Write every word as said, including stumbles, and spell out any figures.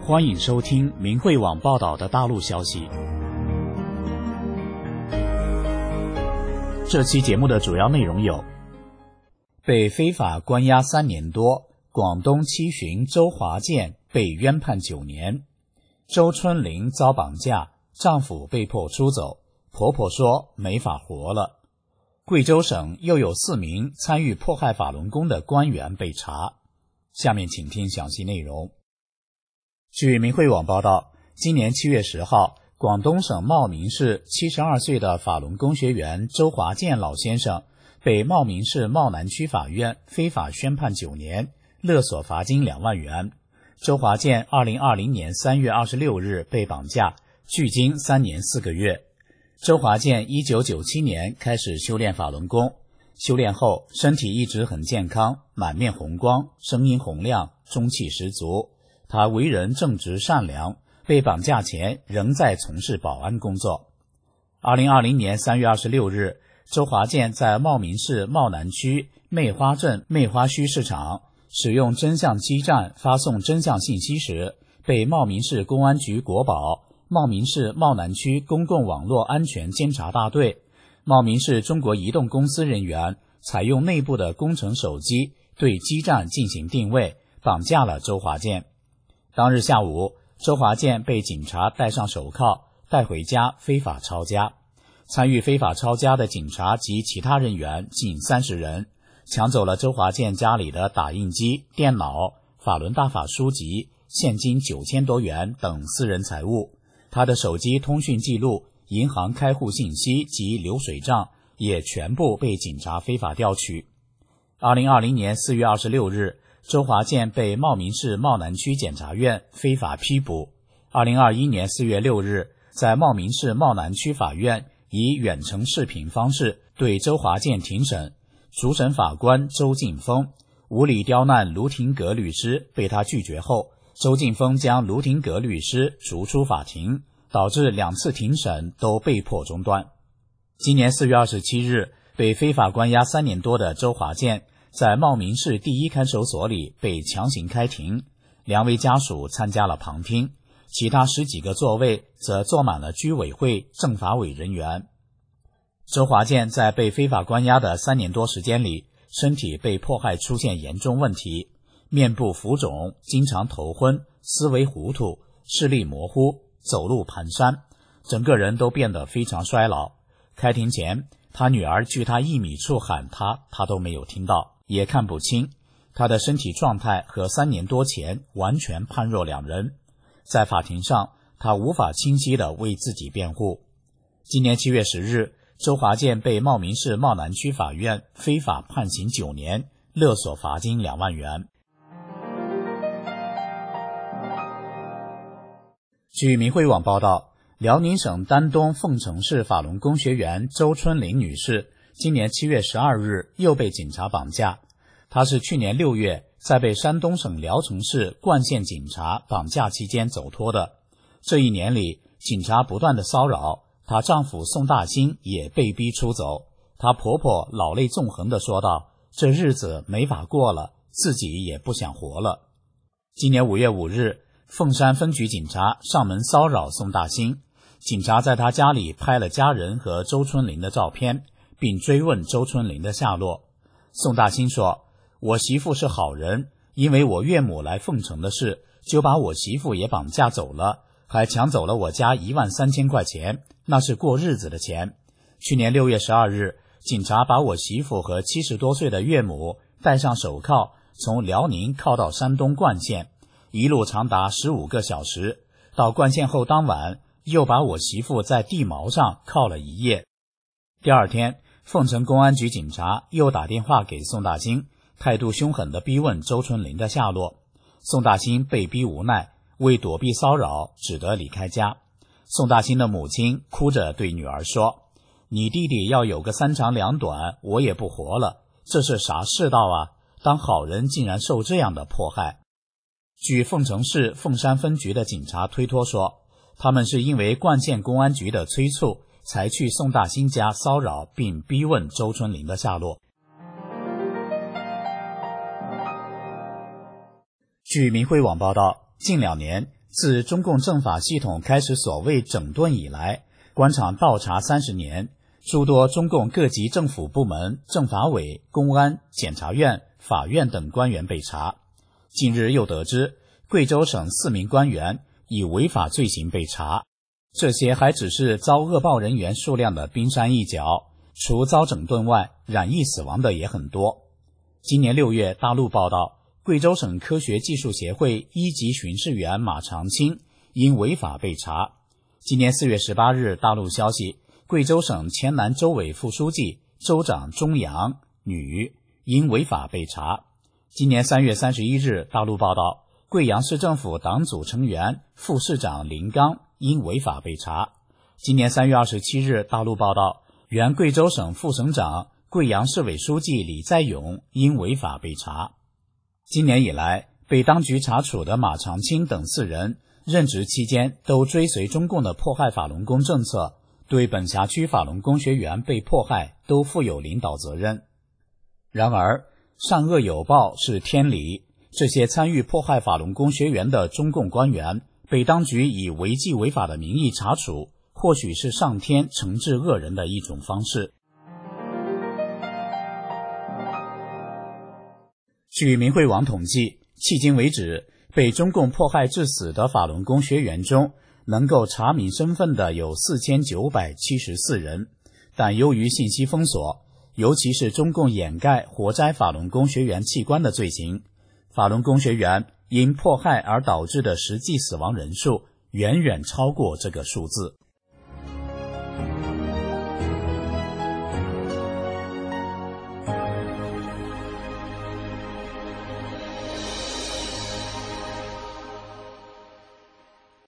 欢迎收听明慧网报道的大陆消息。这期节目的主要内容有：被非法关押三年多，广东七旬周华健被冤判九年；周春玲遭绑架，丈夫被迫出走，婆婆说没法活了。贵州省又有四名参与迫害法轮功的官员被查。下面请听详细内容。据明慧网报道，今年七月十号，广东省茂名市七十二岁的法轮功学员周华健老先生被茂名市茂南区法院非法宣判九年，勒索罚金两万元。周华健二零二零年三月二十六日被绑架，距今三年四个月。周华健一九九七年开始修炼法轮功，修炼后身体一直很健康，满面红光，声音洪亮，中气十足。他为人正直善良，被绑架前仍在从事保安工作。二零二零年三月二十六日，周华健在茂名市茂南区媚花镇媚花墟市场使用真相基站发送真相信息时，被茂名市公安局国保、茂名市茂南区公共网络安全监察大队、茂名市中国移动公司人员采用内部的工程手机对基站进行定位，绑架了周华健。当日下午，周华健被警察戴上手铐，带回家非法抄家。参与非法抄家的警察及其他人员近三十人，抢走了周华健家里的打印机、电脑、法轮大法书籍、现金九千多元等私人财物。他的手机通讯记录、银行开户信息及流水账也全部被警察非法调取。二零二零年四月二十六日，周华健被茂名市茂南区检察院非法批捕。二零二一年四月六日，在茂名市茂南区法院以远程视频方式对周华健庭审，主审法官周劲峰无理刁难卢廷格律师被他拒绝后，周劲峰将卢廷格律师逐出法庭，导致两次庭审都被迫中断。今年四月二十七日，被非法关押三年多的周华健在茂名市第一看守所里被强行开庭，两位家属参加了旁听，其他十几个座位则坐满了居委会、政法委人员。周华健在被非法关押的三年多时间里，身体被迫害出现严重问题，面部浮肿，经常头昏，思维糊涂，视力模糊，走路蹒跚，整个人都变得非常衰老。开庭前，他女儿距他一米处喊他，他都没有听到，也看不清。他的身体状态和三年多前完全判若两人。在法庭上，他无法清晰地为自己辩护。今年七月十日，周华健被茂名市茂南区法院非法判刑九年，勒索罚金两万元。据明慧网报道，辽宁省丹东凤城市法轮功学员周春玲女士今年七月十二日又被警察绑架。她是去年六月在被山东省聊城市冠县警察绑架期间走脱的。这一年里，警察不断的骚扰，她丈夫宋大兴也被逼出走。她婆婆老泪纵横地说道，这日子没法过了，自己也不想活了。今年五月五日，凤山分局警察上门骚扰宋大兴，警察在他家里拍了家人和周春玲的照片，并追问周春玲的下落。宋大兴说，我媳妇是好人，因为我岳母来凤城的事，就把我媳妇也绑架走了，还抢走了我家一万三千块钱，那是过日子的钱。去年六月十二日，警察把我媳妇和七十多岁的岳母戴上手铐，从辽宁铐到山东冠县，一路长达十五个小时。到冠县后当晚，又把我媳妇在地锚上铐了一夜。第二天，凤城公安局警察又打电话给宋大兴，态度凶狠地逼问周春玲的下落。宋大兴被逼无奈，为躲避骚扰，只得离开家。宋大兴的母亲哭着对女儿说，你弟弟要有个三长两短，我也不活了，这是啥世道啊？当好人竟然受这样的迫害。据凤城市凤山分局的警察推脱说，他们是因为冠县公安局的催促，才去宋大兴家骚扰并逼问周春玲的下落。据明慧网报道，近两年自中共政法系统开始所谓整顿以来，官场倒查三十年，诸多中共各级政府部门、政法委、公安、检察院、法院等官员被查。近日又得知，贵州省四名官员以违法罪行被查。这些还只是遭恶报人员数量的冰山一角，除遭整顿外，染疫死亡的也很多。今年六月，大陆报道，贵州省科学技术协会一级巡视员马长青因违法被查。今年四月十八日，大陆消息，贵州省黔南州委副书记、州长钟阳女因违法被查。今年三月三十一日，大陆报道，贵阳市政府党组成员、副市长林刚因违法被查。今年三月二十七日，大陆报道，原贵州省副省长、贵阳市委书记李在勇因违法被查。今年以来，被当局查处的马长青等四人，任职期间都追随中共的迫害法轮功政策，对本辖区法轮功学员被迫害都负有领导责任。然而，善恶有报是天理，这些参与迫害法轮功学员的中共官员被当局以违纪违法的名义查处，或许是上天惩治恶人的一种方式。据明慧网统计，迄今为止，被中共迫害致死的法轮功学员中，能够查明身份的有四千九百七十四人，但由于信息封锁，尤其是中共掩盖活摘法轮功学员器官的罪行，法轮功学员因迫害而导致的实际死亡人数远远超过这个数字。